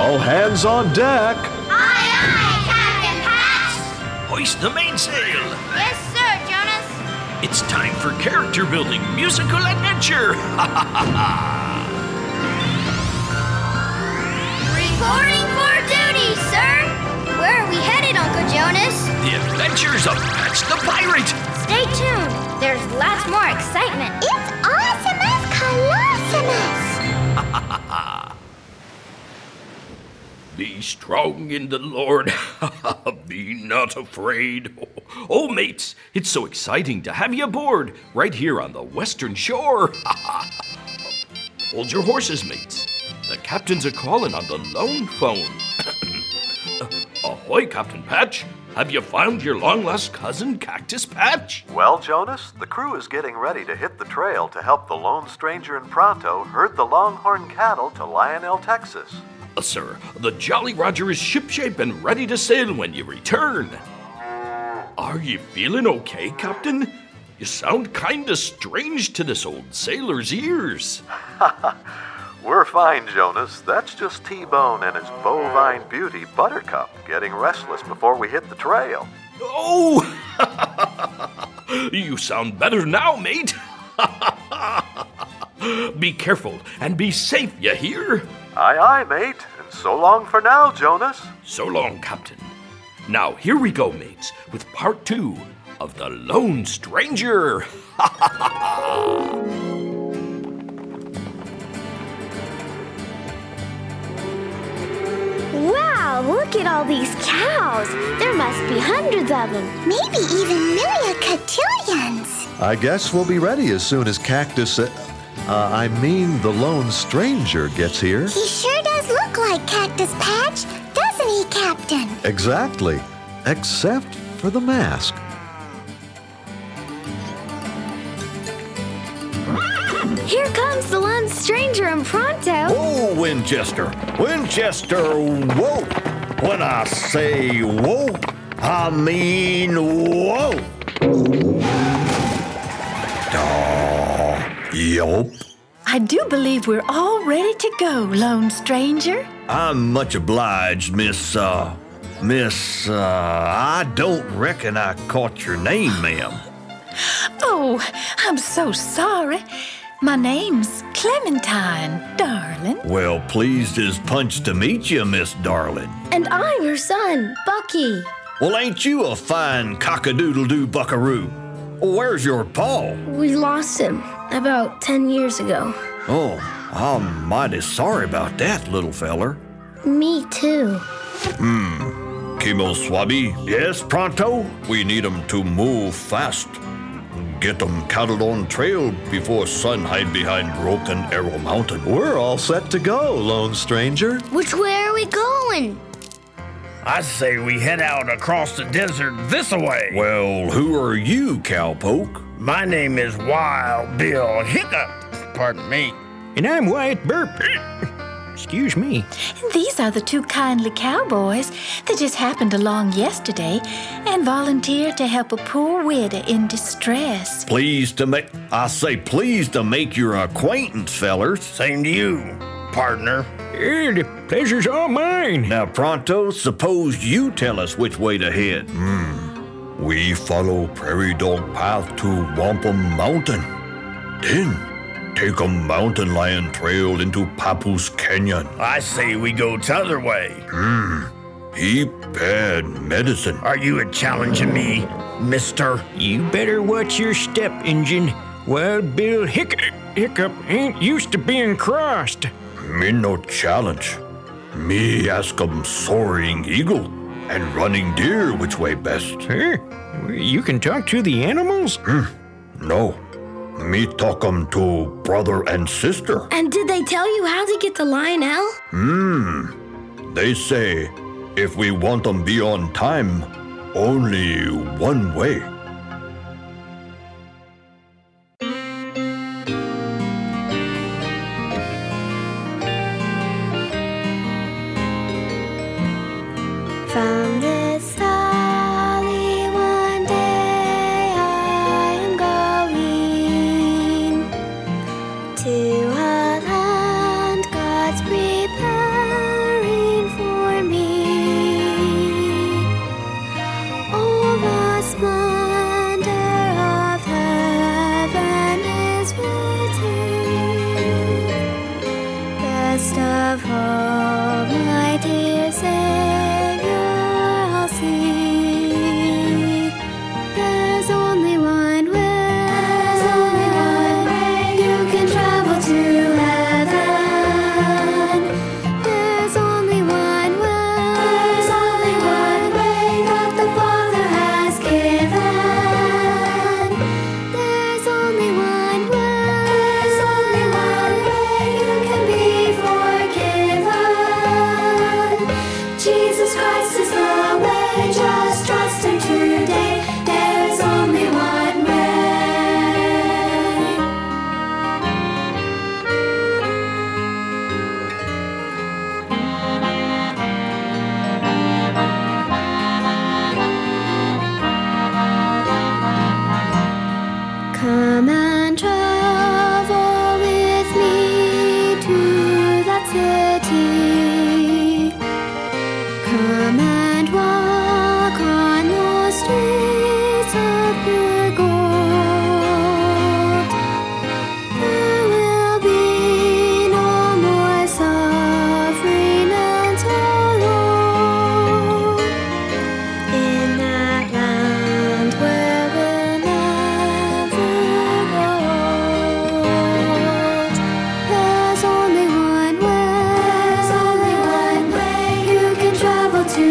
All hands on deck. Aye, aye, Captain Patch. Hoist the mainsail. Yes, sir, Jonas. It's time for character building musical adventure. Reporting for duty, sir. Where are we headed, Uncle Jonas? The adventures of Patch the Pirate. Stay tuned. There's lots more excitement. It's Awesomus Colossumus. Be strong in the Lord. Be not afraid. Oh, mates, it's so exciting to have you aboard right here on the western shore. Hold your horses, mates. The captain's a-calling on the lone phone. Ahoy, Captain Patch. Have you found your long-lost cousin, Cactus Patch? Well, Jonas, the crew is getting ready to hit the trail to help the lone stranger and Pronto herd the longhorn cattle to Lionel, Texas. Sir, the Jolly Roger is shipshape and ready to sail when you return. Are you feeling okay, Captain? You sound kinda strange to this old sailor's ears. We're fine, Jonas. That's just T-Bone and his bovine beauty, Buttercup, getting restless before we hit the trail. Oh! You sound better now, mate. Be careful and be safe, you hear? Aye, aye, mate. And so long for now, Jonas. So long, Captain. Now, here we go, mates, with part 2 of The Lone Stranger. Wow, look at all these cows. There must be hundreds of them. Maybe even million-cotillions. I guess we'll be ready as soon as the Lone Stranger gets here. He sure does look like Cactus Patch, doesn't he, Captain? Exactly. Except for the mask. Here comes the Lone Stranger and Pronto. Oh, Winchester! Winchester, whoa! When I say whoa, I mean whoa! Yup. I do believe we're all ready to go, Lone Stranger. I'm much obliged, Miss, I don't reckon I caught your name, ma'am. Oh, I'm so sorry. My name's Clementine, darling. Well, pleased as punch to meet you, Miss Darling. And I'm your son, Bucky. Well, ain't you a fine cock-a-doodle-doo buckaroo? Where's your paw? We lost him about 10 years ago. Oh, I'm mighty sorry about that, little feller. Me too. Kimo Swabi? Yes, Pronto? We need 'em to move fast. Get 'em cattled on trail before sun hide behind Broken Arrow Mountain. We're all set to go, Lone Stranger. Which way are we going? I say we head out across the desert this way. Well, who are you, Cowpoke? My name is Wild Bill Hiccup. Pardon me. And I'm Wyatt Burp. Excuse me. And these are the 2 kindly cowboys that just happened along yesterday and volunteered to help a poor widow in distress. Pleased to make your acquaintance, fellers. Same to you, partner. The pleasure's all mine. Now, Pronto, suppose you tell us which way to head. We follow Prairie Dog Path to Wampum Mountain. Then take a mountain lion trail into Papoose Canyon. I say we go t'other way. Heap bad medicine. Are you a-challenging me, mister? You better watch your step, Injun. Wild Bill Hiccup ain't used to being crossed. Me no challenge. Me ask 'em Soaring Eagle and Running Deer which way best. Huh? You can talk to the animals? No. Me talk 'em to brother and sister. And did they tell you how to get to Lionel? They say if we want 'em be on time, only one way. From this valley one day I am going to a land God's preparing of hope, my dear Savior, I'll see. There's only one way. There's only one way. You can travel to heaven. There's only one way. There's only one way that the Father has given. There's only one way. There's only one way you can be forgiven. Jesus Christ is the way. Just trust Him today. There's only one way. Come and travel with me to that city. Come and walk on those streets of pure gold. There will be no more suffering and sorrow in that land where we'll never go. There's only one way. There's only one way you can travel to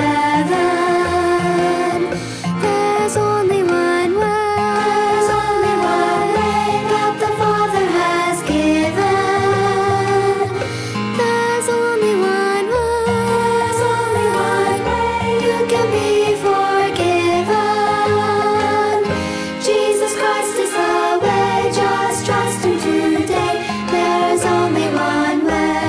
heaven. There's only one way. There's only one way that the Father has given. There's only one way. There's only one way you can be forgiven. Jesus Christ is the way. Just trust Him today. There's only one way.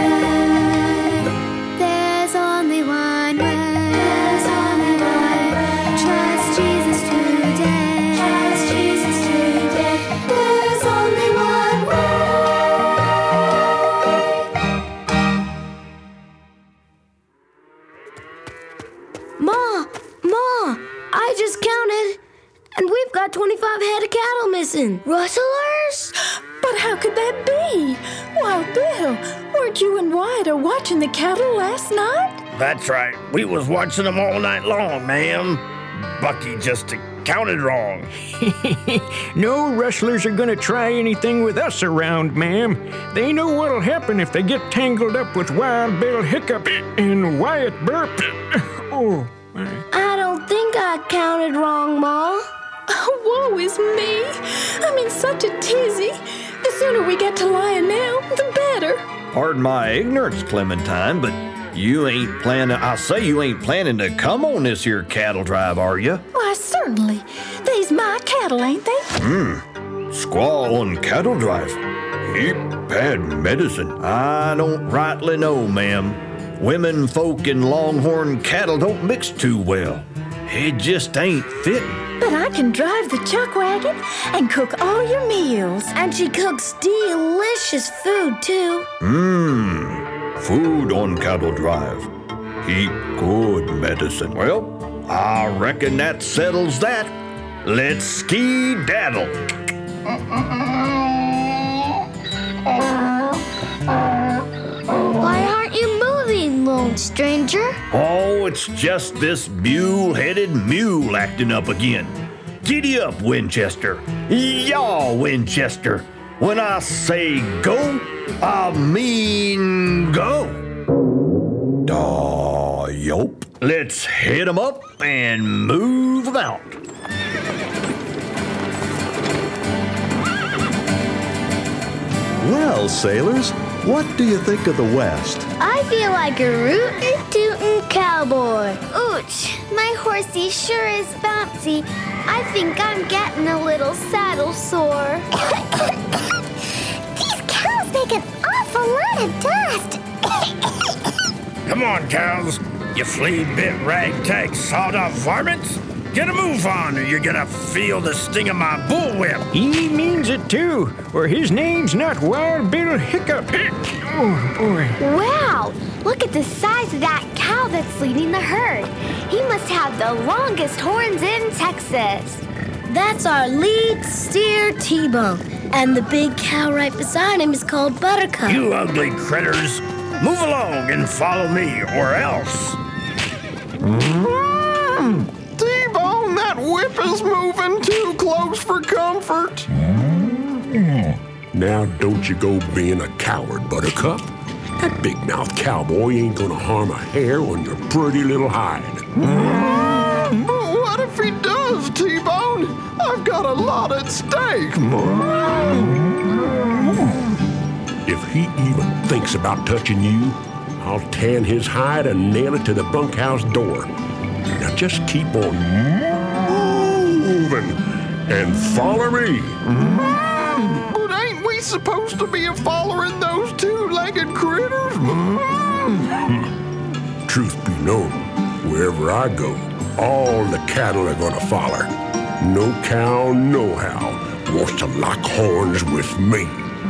There's only one way. There's only one way. Trust Jesus today. Trust Jesus today. There's only one way. Ma, I just counted, and we've got 25 head of cattle missing. Rustlers? But how could that be? Wild Bill, weren't you and Wyatt watching the cattle last night? That's right. We was watching them all night long, ma'am. Bucky just counted wrong. No rustlers are gonna try anything with us around, ma'am. They know what'll happen if they get tangled up with Wild Bill Hiccup and Wyatt Burp. Oh, my. I don't think I counted wrong, Ma. Oh, woe is me. I'm in such a tizzy. The sooner we get to lying now, the better. Pardon my ignorance, Clementine, but you ain't planning to come on this here cattle drive, are you? Why, certainly. They's my cattle, ain't they? Squaw on cattle drive. Heap bad medicine. I don't rightly know, ma'am. Women folk and longhorn cattle don't mix too well. It just ain't fitting. But I can drive the chuck wagon and cook all your meals. And she cooks delicious food, too. Food on cattle drive. Heap good medicine. Well, I reckon that settles that. Let's ski-daddle. Why aren't you moving, lone stranger? Oh, it's just this mule-headed mule acting up again. Giddy up, Winchester. Yaw, Winchester. When I say go, I mean go. Yup. Let's hit 'em up and move 'em out. Well, sailors, what do you think of the West? I feel like a rootin' tootin' cowboy. Ooch, my horsey sure is bouncy. I think I'm getting a little saddle sore. These cows make an awful lot of dust. Come on, cows. You flea-bit, ragtag, sawed-off varmints. Get a move on, or you're gonna feel the sting of my bullwhip. He means it too, or his name's not Wild Bill Hiccup. Oh, boy. Wow, look at the size of that cow that's leading the herd. He must have the longest horns in Texas. That's our lead steer, T-Bone. And the big cow right beside him is called Buttercup. You ugly critters. Move along and follow me, or else. T-Bone, that whip is moving too close for comfort. Now don't you go being a coward, Buttercup. That big-mouthed cowboy ain't gonna harm a hair on your pretty little hide. But what if he does, T-Bone? I've got a lot at stake. If he even thinks about touching you, I'll tan his hide and nail it to the bunkhouse door. Now just keep on moving and follow me. But ain't we supposed to be a-following those two-legged critters? Truth be known, wherever I go, all the cattle are gonna follow. No cow, no how, wants to lock horns with me.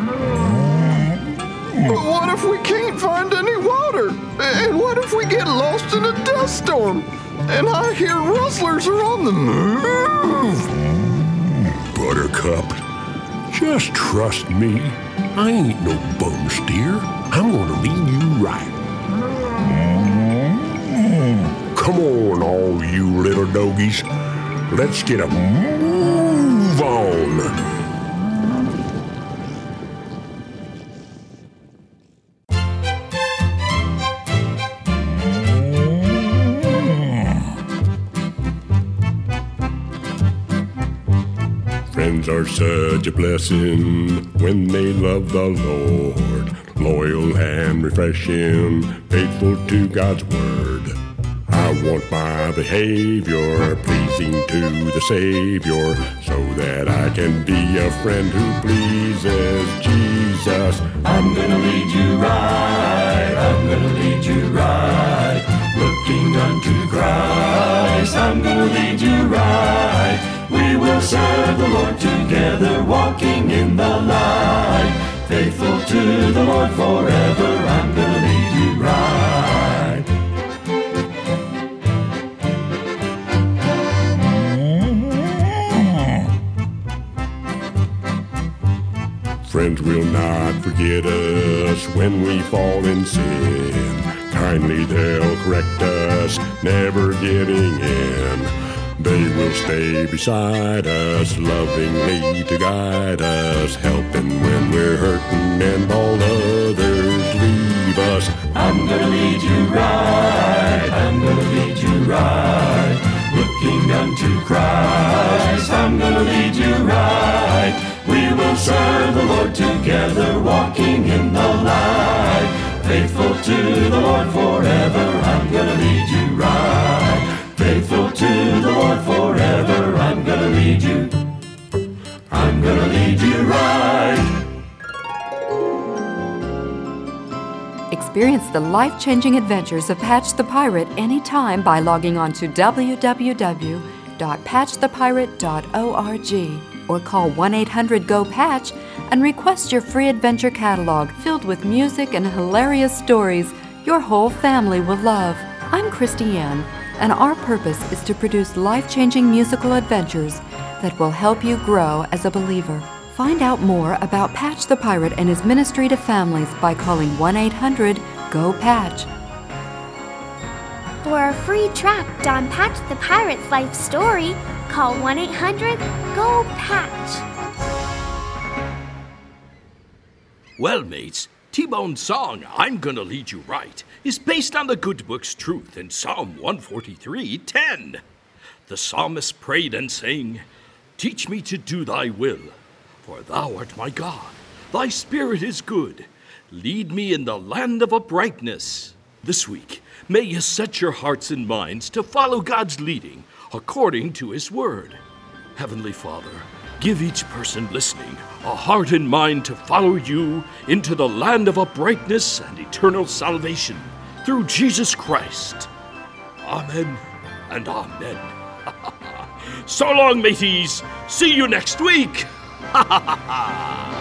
But what if we can't find any water? And what if we get lost in a dust storm? And I hear rustlers are on the move. Buttercup, just trust me. I ain't no bum steer. I'm gonna lead you right. Come on, all you little doggies. Let's get a move on. Friends are such a blessing when they love the Lord. Loyal and refreshing, faithful to God's word. I want my behavior pleasing to the Savior, so that I can be a friend who pleases Jesus. I'm gonna lead you right, I'm gonna lead you right. Looking unto Christ, I'm gonna lead you right. We will serve the Lord together, walking in the light. Faithful to the Lord forever, I'm gonna lead you right. Friends will not forget us when we fall in sin. Kindly they'll correct us, never giving in. They will stay beside us, lovingly to guide us, helping when we're hurting and all others leave us. I'm gonna lead you right, I'm gonna lead you right. Looking unto Christ, I'm gonna lead you right. We will serve the Lord together, walking in the light. Faithful to the Lord forever, I'm gonna lead you right. Faithful to the Lord forever, I'm gonna lead you. I'm gonna lead you right. Experience the life-changing adventures of Patch the Pirate anytime by logging on to www.patchthepirate.org or call 1-800-GO-PATCH and request your free adventure catalog filled with music and hilarious stories your whole family will love. I'm Christy Ann, and our purpose is to produce life-changing musical adventures that will help you grow as a believer. Find out more about Patch the Pirate and his ministry to families by calling 1-800-GO-PATCH. For a free tract on Patch the Pirate's life story, call 1-800-GO-PATCH. Well, mates, T-Bone's song, I'm Gonna Lead You Right, is based on the good book's truth in Psalm 143:10. The psalmist prayed and sang, "Teach me to do thy will, for thou art my God. Thy spirit is good. Lead me in the land of uprightness." This week, may you set your hearts and minds to follow God's leading according to his word. Heavenly Father, give each person listening a heart and mind to follow you into the land of uprightness and eternal salvation through Jesus Christ. Amen and amen. So long, mateys. See you next week. Ha ha ha ha.